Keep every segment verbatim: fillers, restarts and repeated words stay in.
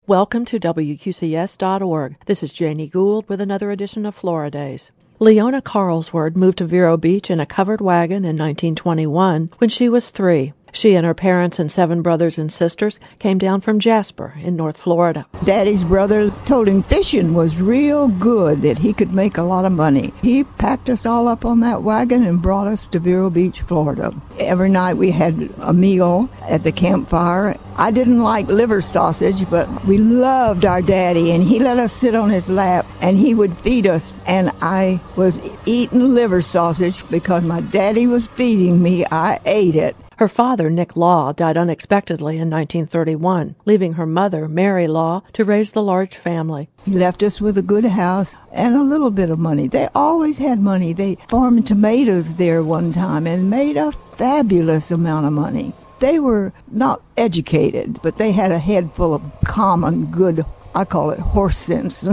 Welcome to W Q C S dot org. This is Janie Gould with another edition of Flora Days. Leona Carlsworth moved to Vero Beach in a covered wagon in nineteen twenty-one when she was three. She and her parents and seven brothers and sisters came down from Jasper in North Florida. Daddy's brother told him fishing was real good, that he could make a lot of money. He packed us all up on that wagon and brought us to Vero Beach, Florida. Every night we had a meal at the campfire. I didn't like liver sausage, but we loved our daddy, and he let us sit on his lap, and he would feed us. And I was eating liver sausage because my daddy was feeding me. I ate it. Her father, Nick Law, died unexpectedly in nineteen thirty-one, leaving her mother, Mary Law, to raise the large family. He left us with a good house and a little bit of money. They always had money. They farmed tomatoes there one time and made a fabulous amount of money. They were not educated, but they had a head full of common, good, I call it horse sense.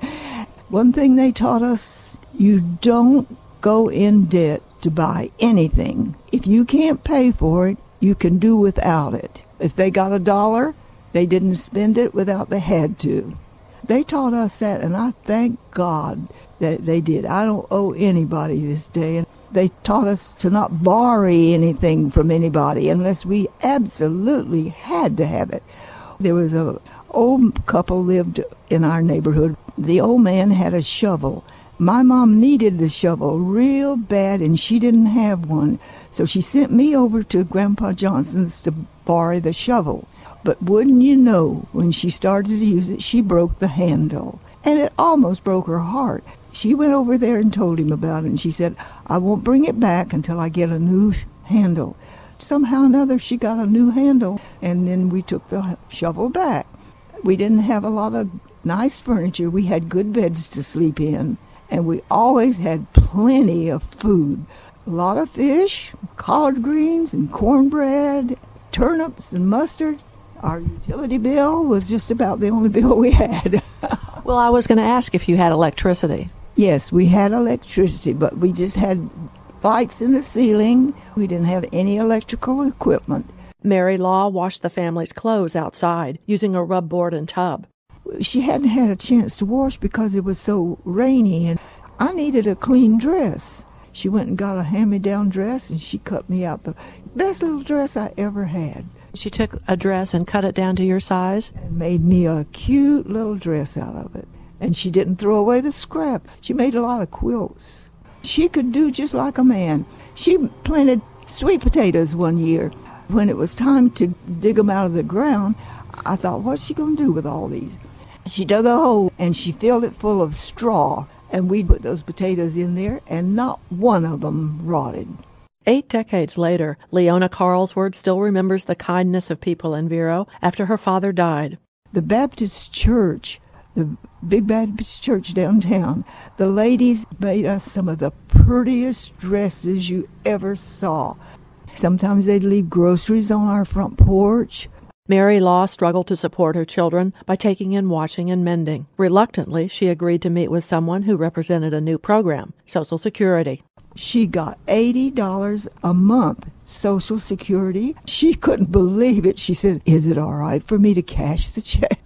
One thing they taught us, you don't go in debt to buy anything. If you can't pay for it, you can do without it. If they got a dollar, they didn't spend it without they had to. They taught us that, and I thank God that they did. I don't owe anybody this day. And they taught us to not borrow anything from anybody unless we absolutely had to have it. There was a old couple lived in our neighborhood. The old man had a shovel. My mom needed the shovel real bad, and she didn't have one. So she sent me over to Grandpa Johnson's to borrow the shovel. But wouldn't you know, when she started to use it, she broke the handle. And it almost broke her heart. She went over there and told him about it, and she said, I won't bring it back until I get a new handle. Somehow or another, she got a new handle, and then we took the shovel back. We didn't have a lot of nice furniture. We had good beds to sleep in. And we always had plenty of food. A lot of fish, collard greens and cornbread, turnips and mustard. Our utility bill was just about the only bill we had. Well, I was going to ask if you had electricity. Yes, we had electricity, but we just had lights in the ceiling. We didn't have any electrical equipment. Mary Law washed the family's clothes outside using a rub board and tub. She hadn't had a chance to wash because it was so rainy, and I needed a clean dress. She went and got a hand-me-down dress, and she cut me out the best little dress I ever had. She took a dress and cut it down to your size? And made me a cute little dress out of it. And she didn't throw away the scrap. She made a lot of quilts. She could do just like a man. She planted sweet potatoes one year. When it was time to dig them out of the ground, I thought, what's she going to do with all these? She dug a hole, and she filled it full of straw, and we put those potatoes in there, and not one of them rotted. Eight decades later, Leona Carlsworth still remembers the kindness of people in Vero after her father died. The Baptist church, the big Baptist church downtown, the ladies made us some of the prettiest dresses you ever saw. Sometimes they'd leave groceries on our front porch. Mary Law struggled to support her children by taking in washing and mending. Reluctantly, she agreed to meet with someone who represented a new program, Social Security. She got eighty dollars a month, Social Security. She couldn't believe it. She said, is it all right for me to cash the check?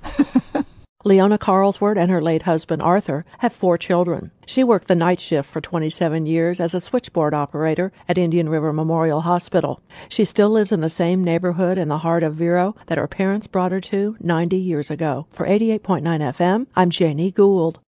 Leona Carlsworth and her late husband, Arthur, have four children. She worked the night shift for twenty-seven years as a switchboard operator at Indian River Memorial Hospital. She still lives in the same neighborhood in the heart of Vero that her parents brought her to ninety years ago. For eighty-eight point nine F M, I'm Janie Gould.